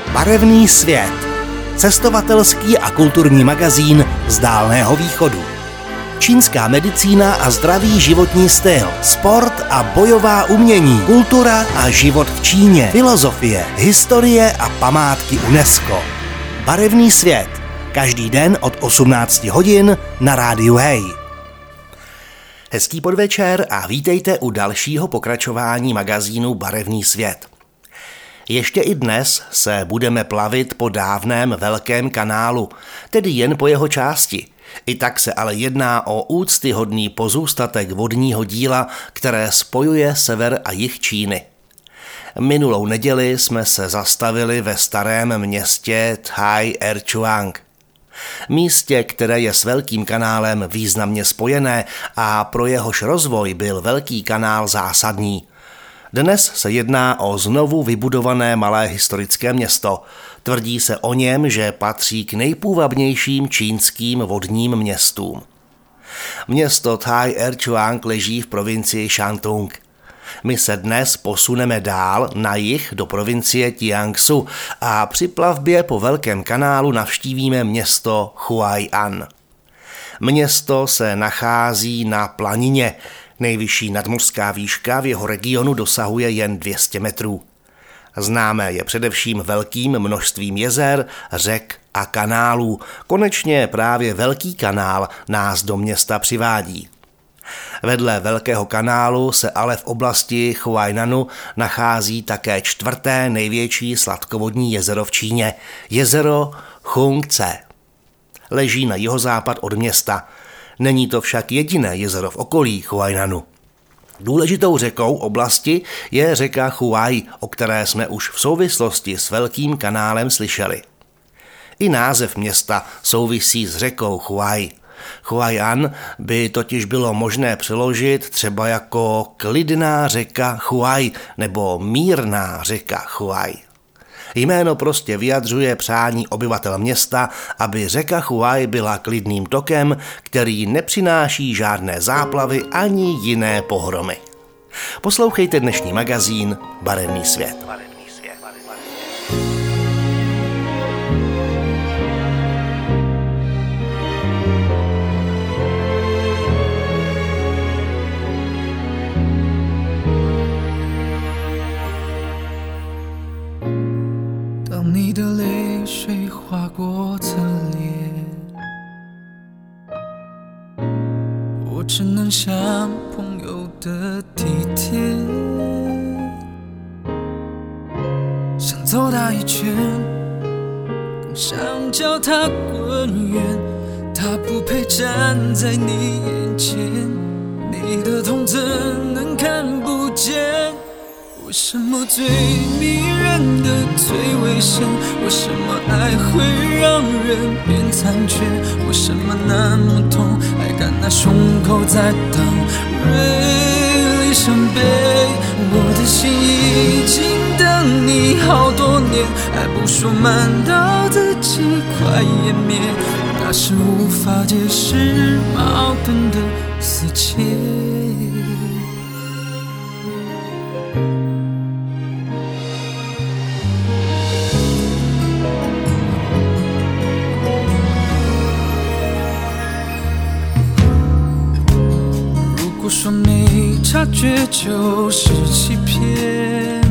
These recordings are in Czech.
Barevný svět. Cestovatelský a kulturní magazín z Dálného východu. Čínská medicína a zdravý životní styl, sport a bojová umění, kultura a život v Číně, filozofie, historie a památky UNESCO. Barevný svět. Každý den od 18 hodin na rádiu Hej. Hezký podvečer a vítejte u dalšího pokračování magazínu Barevný svět. Ještě i dnes se budeme plavit po dávném velkém kanálu, tedy jen po jeho části. I tak se ale jedná o úctyhodný pozůstatek vodního díla, které spojuje sever a jih Číny. Minulou neděli jsme se zastavili ve starém městě Thai Erchuang. Místě, které je s velkým kanálem významně spojené a pro jehož rozvoj byl velký kanál zásadní. Dnes se jedná o znovu vybudované malé historické město. Tvrdí se o něm, že patří k nejpůvabnějším čínským vodním městům. Město Thai Erchuang leží v provincii Shantung. My se dnes posuneme dál na jih do provincie Jiangsu a při plavbě po velkém kanálu navštívíme město Huai'an. Město se nachází na planině. Nejvyšší nadmořská výška v jeho regionu dosahuje jen 200 metrů. Známé je především velkým množstvím jezer, řek a kanálů. Konečně právě velký kanál nás do města přivádí. Vedle velkého kanálu se ale v oblasti Huainanu nachází také čtvrté největší sladkovodní jezero v Číně, jezero Hongce. Leží na jihozápad od města. Není to však jediné jezero v okolí Huainanu. Důležitou řekou oblasti je řeka Huai, o které jsme už v souvislosti s velkým kanálem slyšeli. I název města souvisí s řekou Huai. Huai'an by totiž bylo možné přeložit třeba jako klidná řeka Huai nebo mírná řeka Huai. Jméno prostě vyjadřuje přání obyvatel města, aby řeka Huai byla klidným tokem, který nepřináší žádné záplavy ani jiné pohromy. Poslouchejte dnešní magazín Barevný svět. 你的泪水划过侧脸，我只能像朋友的体贴，想走他一圈，更想叫他滚远，他不配站在你眼前，你的痛怎能看不见？为什么最迷人的最危险？为什么爱会让人变残缺？为什么那么痛，还敢拿胸口在当锐利伤悲？我的心已经等你好多年，还不说慢到自己快湮灭，那是无法解释矛盾的死结。说没察觉就是欺骗，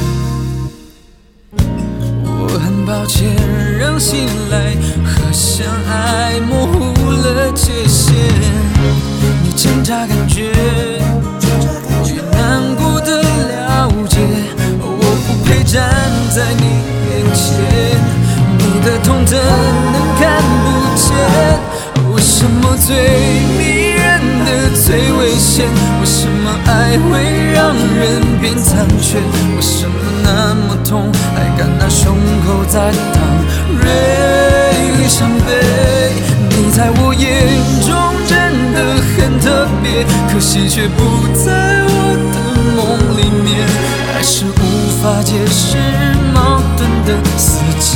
我很抱歉让信赖和相爱模糊了界限，你挣扎感觉越难过的了解，我不配站在你眼前，你的痛怎能看不见？为什么最迷人的最危险？为什么爱会让人变残缺？为什么那么痛，还敢拿胸口在当锐利伤悲？你在我眼中真的很特别，可惜却不在我的梦里面，还是无法解释矛盾的死结。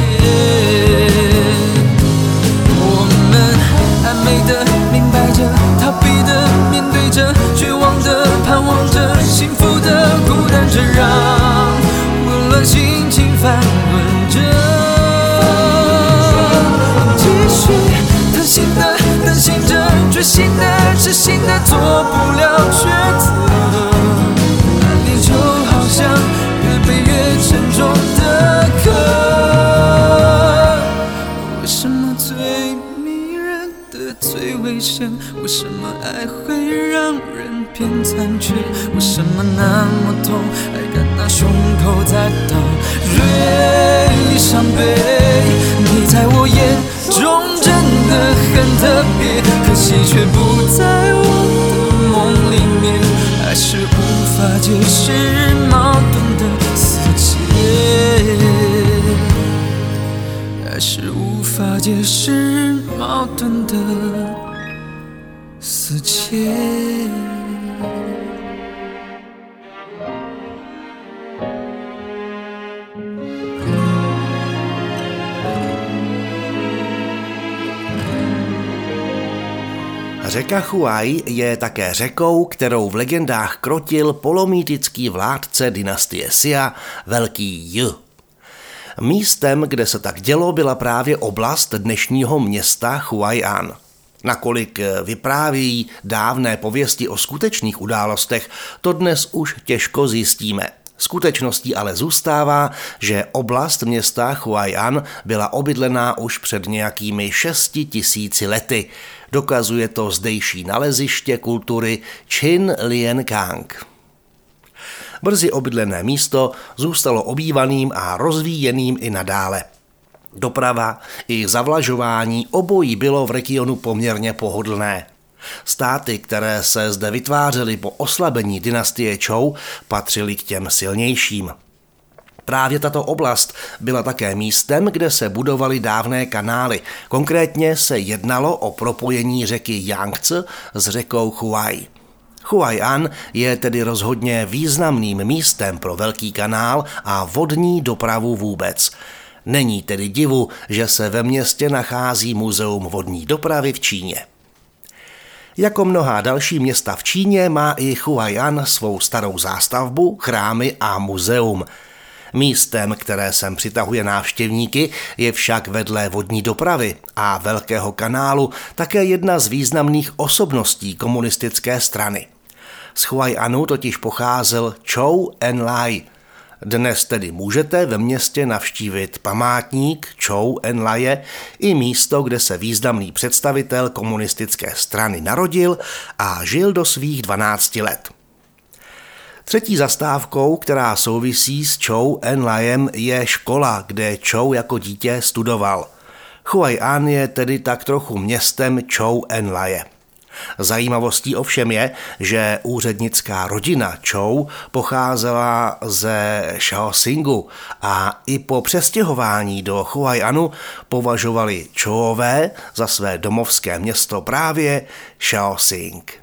我们暧昧的明白着，逃避的面对着，绝望的盼望着，幸福的孤单着，让混乱心情翻滚着。 是心他做不了抉择。你就好像越背越沉重的壳，为什么最迷人的最危险？为什么爱会让人变残缺？为什么那么痛，还敢拿胸口在刀锐伤悲？你在我眼中真的很特别，可惜却不在我的梦里面，还是无法解释矛盾的死结，还是无法解释矛盾的死结。 Řeka Chuaj je také řekou, kterou v legendách krotil polomýtický vládce dynastie Sia, Velký J. Místem, kde se tak dělo, byla právě oblast dnešního města Huai'an. Nakolik vyprávějí dávné pověsti o skutečných událostech, to dnes už těžko zjistíme. Skutečností ale zůstává, že oblast města Huai'an byla obydlená už před nějakými 6 000 lety. Dokazuje to zdejší naleziště kultury Chin Lien Kang. Brzy obydlené místo zůstalo obývaným a rozvíjeným i nadále. Doprava i zavlažování obojí bylo v regionu poměrně pohodlné. Státy, které se zde vytvářely po oslabení dynastie Čou, patřily k těm silnějším. Právě tato oblast byla také místem, kde se budovaly dávné kanály. Konkrétně se jednalo o propojení řeky Yangtze s řekou Huai. Huai'an je tedy rozhodně významným místem pro velký kanál a vodní dopravu vůbec. Není tedy divu, že se ve městě nachází muzeum vodní dopravy v Číně. Jako mnohá další města v Číně má i Huai'an svou starou zástavbu, chrámy a muzeum. Místem, které sem přitahuje návštěvníky, je však vedle vodní dopravy a velkého kanálu také jedna z významných osobností komunistické strany. Z Huai'anu totiž pocházel Zhou Enlai. Dnes tedy můžete ve městě navštívit památník Zhou Enlaie i místo, kde se významný představitel komunistické strany narodil a žil do svých 12 let. Třetí zastávkou, která souvisí s Zhou Enlaiem, je škola, kde Zhou jako dítě studoval. Huai'an je tedy tak trochu městem Zhou Enlaie. Zajímavostí ovšem je, že úřednická rodina Zhou pocházela ze Shaoxingu a i po přestěhování do Huai'anu považovali Zhouové za své domovské město právě Shaoxing.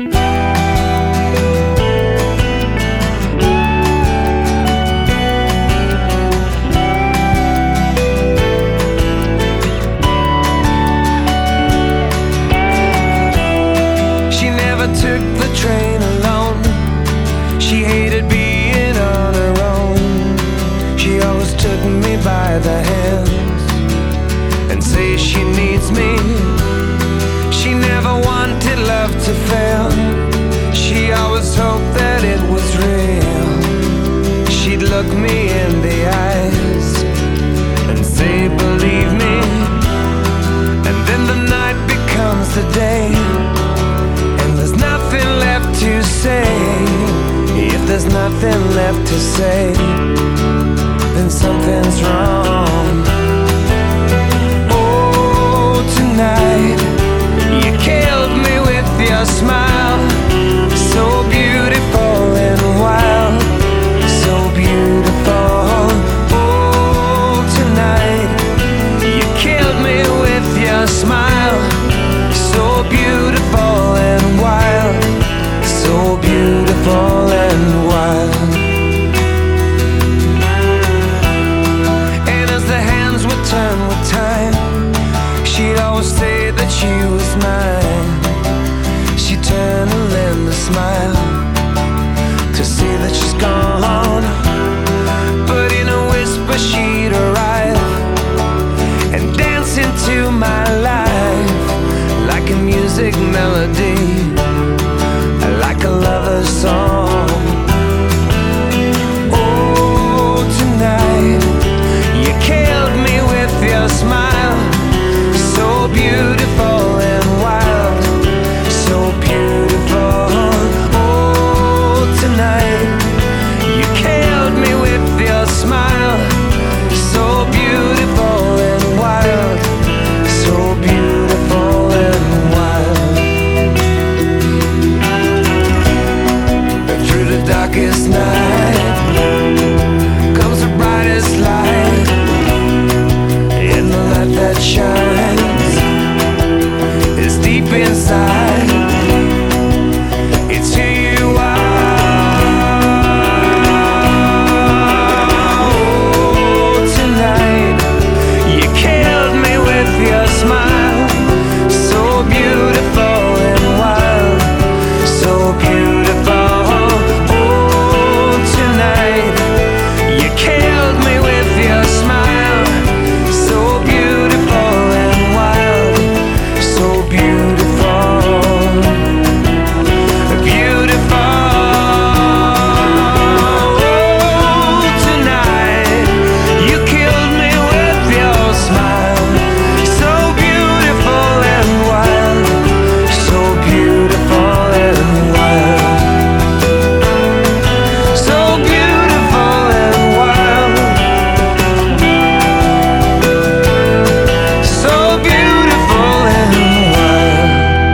Took the train alone. She hated being on her own. She always took me by the hands and say she needs me. She never wanted love to fail. She always hoped that it was real. She'd look me in the eyes and say believe me, and then the night becomes the day. There's nothing left to say. If there's nothing left to say, then something's wrong. Oh, tonight you killed me with your smile, so beautiful and wild, so beautiful. Oh, tonight you killed me with your smile, so beautiful and wild, so beautiful and wild. song. Oh, tonight you killed me with your smile, so beautiful and wild, so beautiful. Oh, tonight you killed me with your smile, so beautiful and wild, so beautiful and wild. Through the darkest night comes the brightest light, and the light that shines is deep inside. It's who you are. Oh, tonight you killed me with your smile, so beautiful and wild, so beautiful. Oh, tonight you killed me with your smile, so beautiful and wild, so beautiful, beautiful. Oh, tonight you killed me with your smile, so beautiful and wild, so beautiful and wild, so beautiful and wild, so beautiful and wild.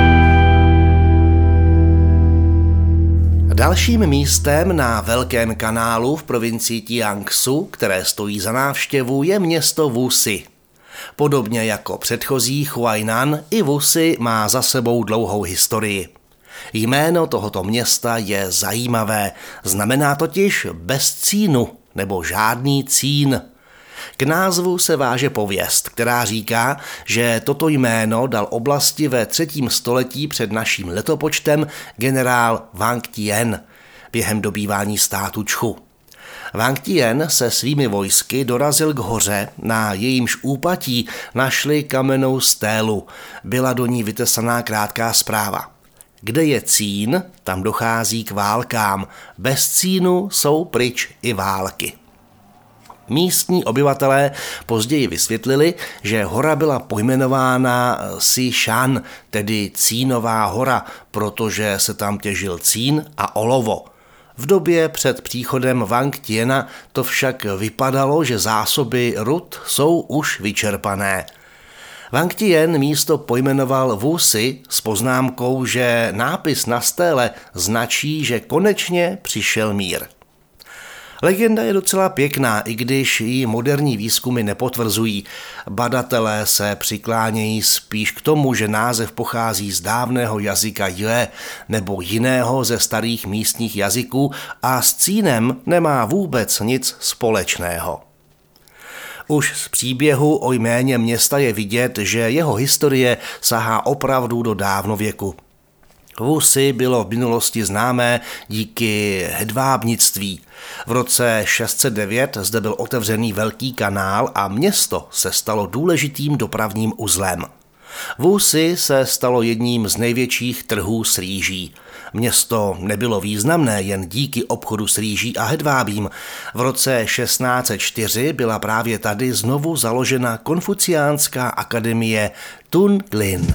Dalším místem na Velkém kanálu v provincii Jiangsu, které stojí za návštěvu, je město Wuxi. Podobně jako předchozí Huainan, i Wuxi má za sebou dlouhou historii. Jméno tohoto města je zajímavé, znamená totiž bez cínu nebo žádný cín. K názvu se váže pověst, která říká, že toto jméno dal oblasti ve 3. století před naším letopočtem generál Wang Tien během dobývání státu Čchu. Wang Tien se svými vojsky dorazil k hoře, na jejímž úpatí našli kamennou stélu. Byla do ní vytesaná krátká zpráva. Kde je cín, tam dochází k válkám. Bez cínu jsou pryč i války. Místní obyvatelé později vysvětlili, že hora byla pojmenována Sishan, tedy Cínová hora, protože se tam těžil cín a olovo. V době před příchodem Wang Tiena to však vypadalo, že zásoby rud jsou už vyčerpané. Wang Tien místo pojmenoval Wuxi s poznámkou, že nápis na stéle značí, že konečně přišel mír. Legenda je docela pěkná, i když ji moderní výzkumy nepotvrzují. Badatelé se přiklánějí spíš k tomu, že název pochází z dávného jazyka Yue nebo jiného ze starých místních jazyků a s cínem nemá vůbec nic společného. Už z příběhu o jméně města je vidět, že jeho historie sahá opravdu do dávnověku. Wuxi bylo v minulosti známé díky hedvábnictví. V roce 609 zde byl otevřený velký kanál a město se stalo důležitým dopravním uzlem. Wuxi se stalo jedním z největších trhů s rýží. Město nebylo významné jen díky obchodu s rýží a hedvábím. V roce 1604 byla právě tady znovu založena konfuciánská akademie Tunglin.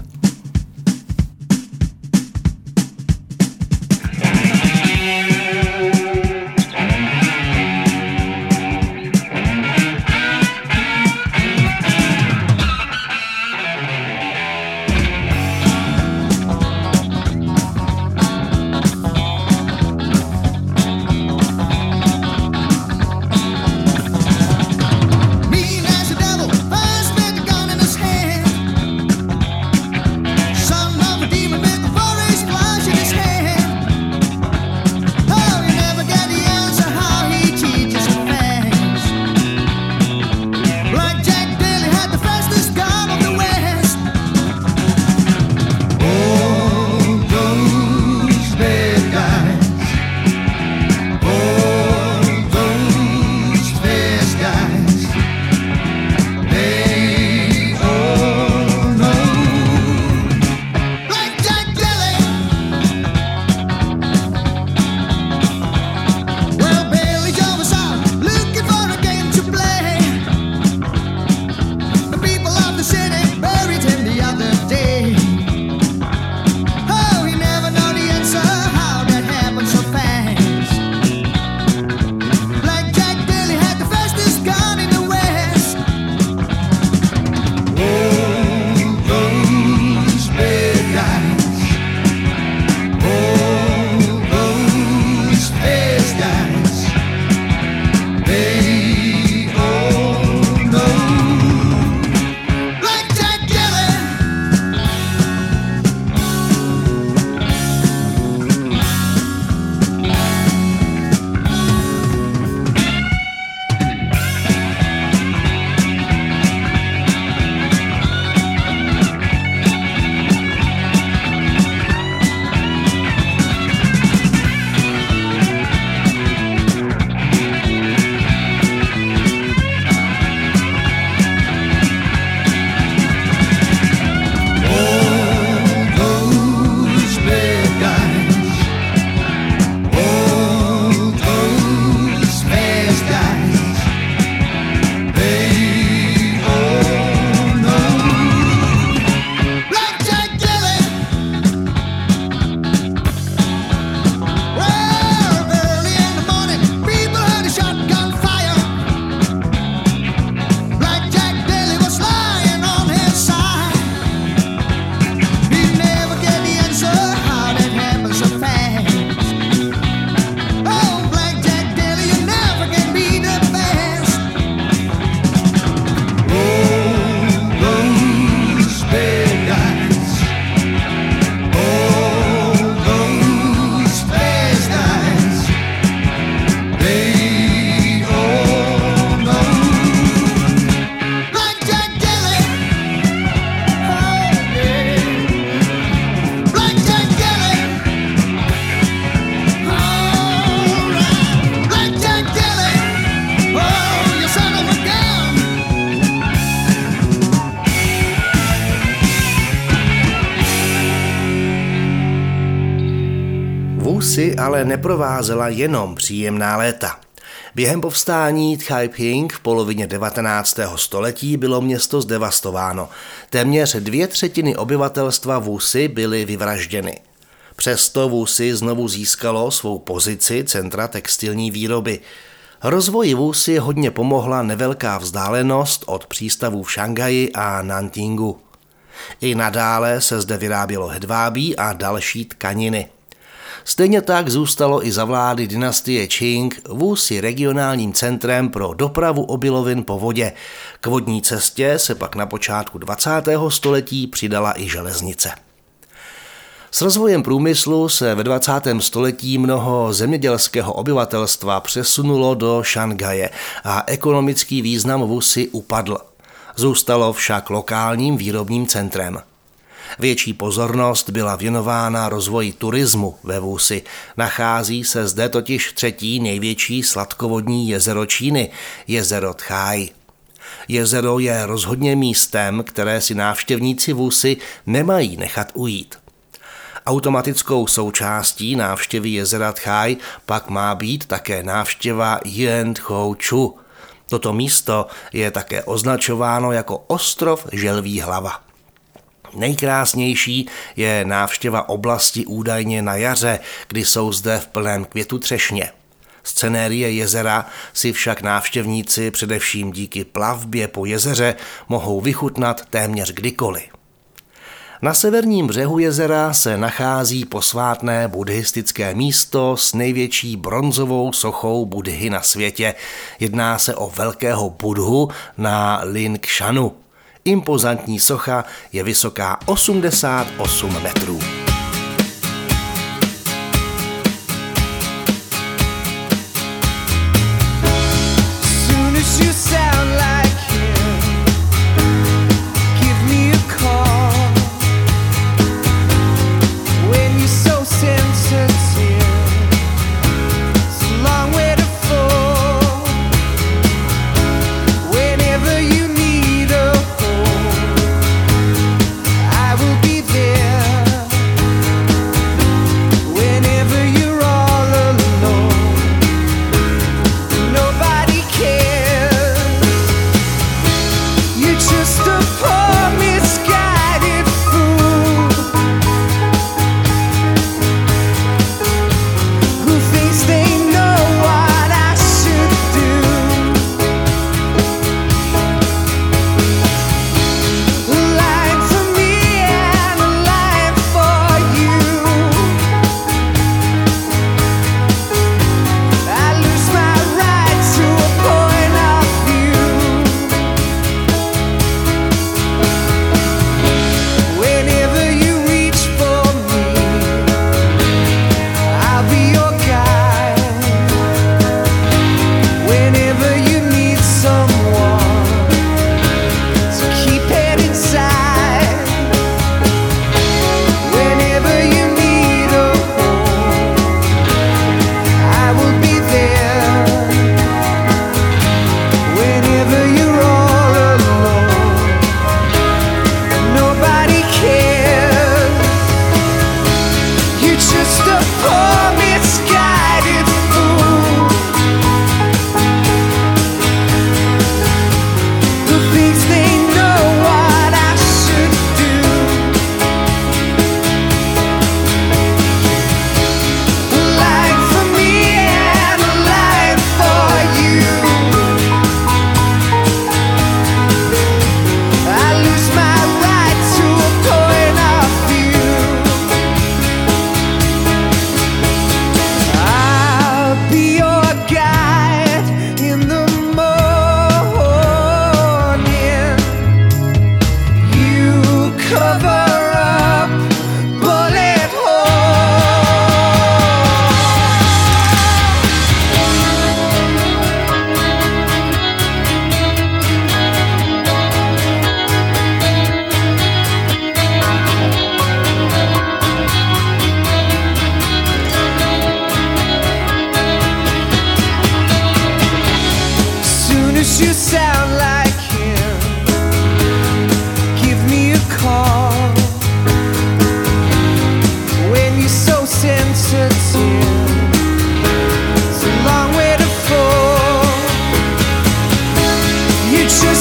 Vůsi ale neprovázela jenom příjemná léta. Během povstání Taiping v polovině 19. století bylo město zdevastováno. Téměř 2/3 obyvatelstva Vůsi byly vyvražděny. Přesto Vůsi znovu získalo svou pozici centra textilní výroby. Rozvoji Vůsi hodně pomohla nevelká vzdálenost od přístavů v Šanghaji a Nantingu. I nadále se zde vyrábělo hedvábí a další tkaniny. Stejně tak zůstalo i za vlády dynastie Qing Vůsi regionálním centrem pro dopravu obilovin po vodě. K vodní cestě se pak na počátku 20. století přidala i železnice. S rozvojem průmyslu se ve 20. století mnoho zemědělského obyvatelstva přesunulo do Šanghaje a ekonomický význam Vůsi upadl. Zůstalo však lokálním výrobním centrem. Větší pozornost byla věnována rozvoji turismu ve Vůsi. Nachází se zde totiž 3. největší sladkovodní jezero Číny, jezero Tchaj. Jezero je rozhodně místem, které si návštěvníci Vůsi nemají nechat ujít. Automatickou součástí návštěvy jezera Tchaj pak má být také návštěva Jiantchou-chu. Toto místo je také označováno jako ostrov Želví hlava. Nejkrásnější je návštěva oblasti údajně na jaře, kdy jsou zde v plném květu třešně. Scenérie jezera si však návštěvníci především díky plavbě po jezeře mohou vychutnat téměř kdykoliv. Na severním břehu jezera se nachází posvátné buddhistické místo s největší bronzovou sochou Buddhy na světě. Jedná se o velkého Buddhu na Lingshanu. Impozantní socha je vysoká 88 metrů.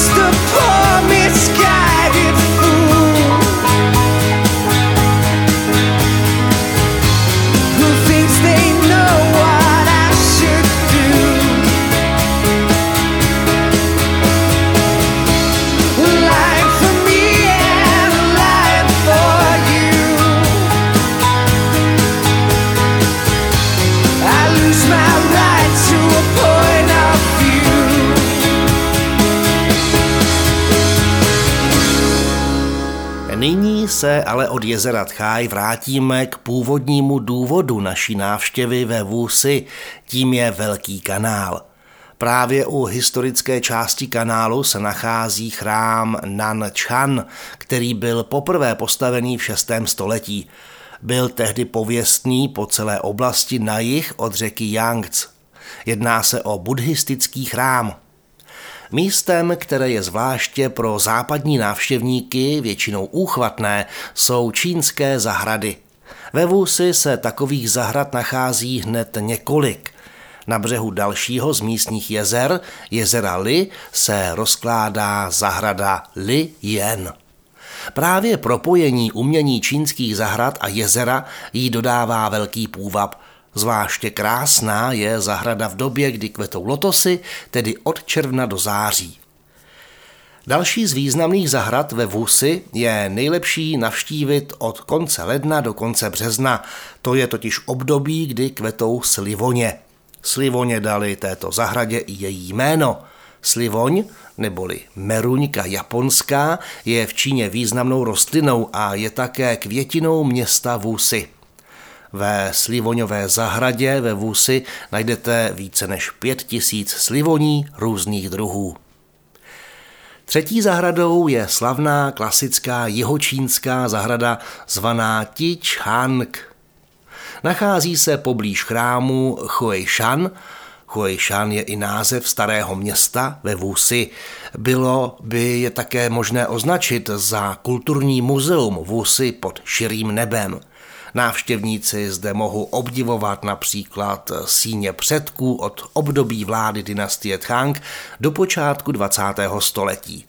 Nyní se ale od jezera Tchaj vrátíme k původnímu důvodu naší návštěvy ve Wuxi, tím je Velký kanál. Právě u historické části kanálu se nachází chrám Nanchan, který byl poprvé postavený v 6. století. Byl tehdy pověstný po celé oblasti na jih od řeky Yangtze. Jedná se o buddhistický chrám. Místem, které je zvláště pro západní návštěvníky, většinou úchvatné, jsou čínské zahrady. Ve Wuxi se takových zahrad nachází hned několik. Na břehu dalšího z místních jezer, jezera Li, se rozkládá zahrada Li Yan. Právě propojení umění čínských zahrad a jezera jí dodává velký půvab. Zvláště krásná je zahrada v době, kdy kvetou lotosy, tedy od června do září. Další z významných zahrad ve Wuxi je nejlepší navštívit od konce ledna do konce března. To je totiž období, kdy kvetou slivoně. Slivoně dali této zahradě i její jméno. Slivoň, neboli meruňka japonská, je v Číně významnou rostlinou a je také květinou města Wuxi. Ve slivoňové zahradě ve Wuxi najdete více než 5000 slivoní různých druhů. Třetí zahradou je slavná klasická jihočínská zahrada zvaná Tichank. Nachází se poblíž chrámu Huaishan. Huaishan je i název starého města ve Wuxi. Bylo by je také možné označit za kulturní muzeum Wuxi pod širým nebem. Návštěvníci zde mohou obdivovat například síně předků od období vlády dynastie Tang do počátku 20. století.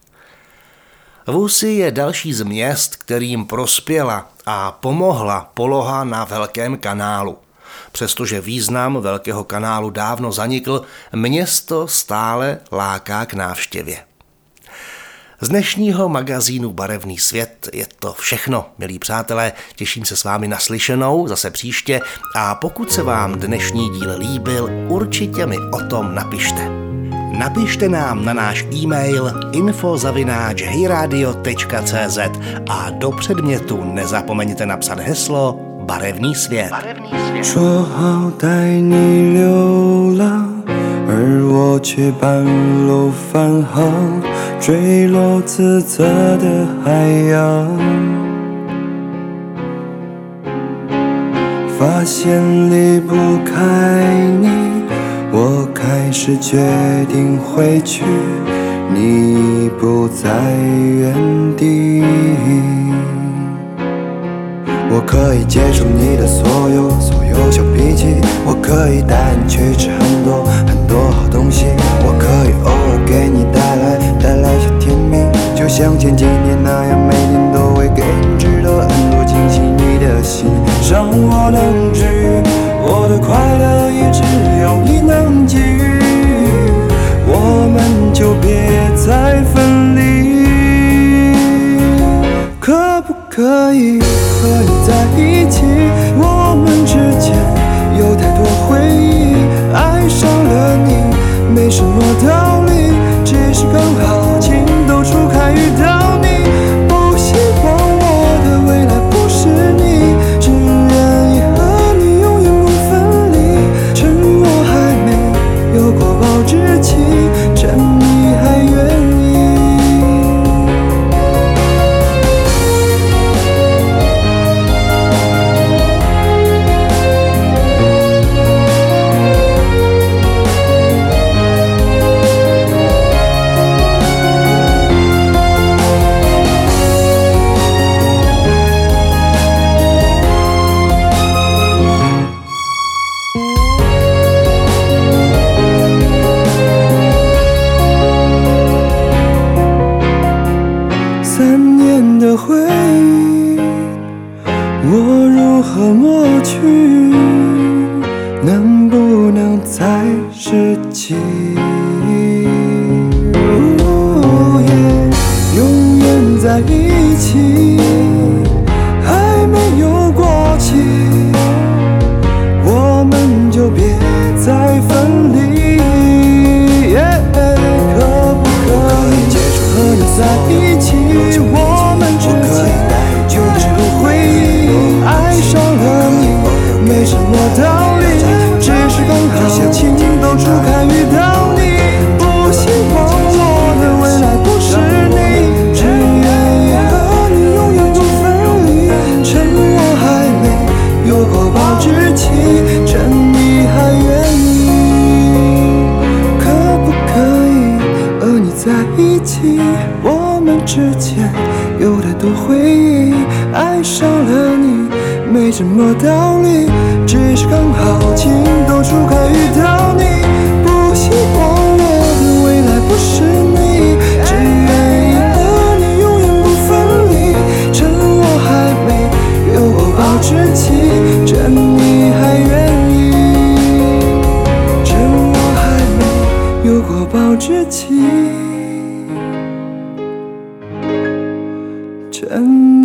Wuxi je další z měst, kterým prospěla a pomohla poloha na Velkém kanálu. Přestože význam Velkého kanálu dávno zanikl, město stále láká k návštěvě. Z dnešního magazínu Barevný svět je to všechno, milí přátelé, těším se s vámi na slyšenou zase příště a pokud se vám dnešní díl líbil, určitě mi o tom napište. Napište nám na náš e-mail info@hejradio.cz a do předmětu nezapomeňte napsat heslo Barevný svět. 说好带你流浪，而我却半路返航，坠落自责的海洋，发现离不开你，我开始决定回去，你不在原地。我可以接受你的所有小脾气，我可以带你去吃很多好东西，我可以偶尔给你带来小甜蜜，就像前几年那样，每天都会给你制造很多惊喜。你的心让我能治愈，我的快乐也只有你能给予，我们就别再分离。可不可以和你在一起？我们之间有太多回忆，爱上了你没什么道理，只是刚好情窦初开遇到你。不希望我的未来不是你，只愿意和你永远不分离。趁我还没有过保质期，趁你还愿意。 在一起，还没有过期，我们就别再分离。可不可以接受和你在一起？我们之间有只有回忆，爱上了你没什么道理，只是刚好情窦初开遇到你。不希望我的未来不是你，只愿意和你永远不分离。趁我还没有过保质期，趁你还愿意，可不可以和你在一起？我们之间有太多回忆，爱上了你没什么道理，只是刚好情窦初开遇到你。不希望我的未来不是你，只愿意和你永远不分离。趁我还没有过保质期，趁你还愿意，趁我还没有过保质期，趁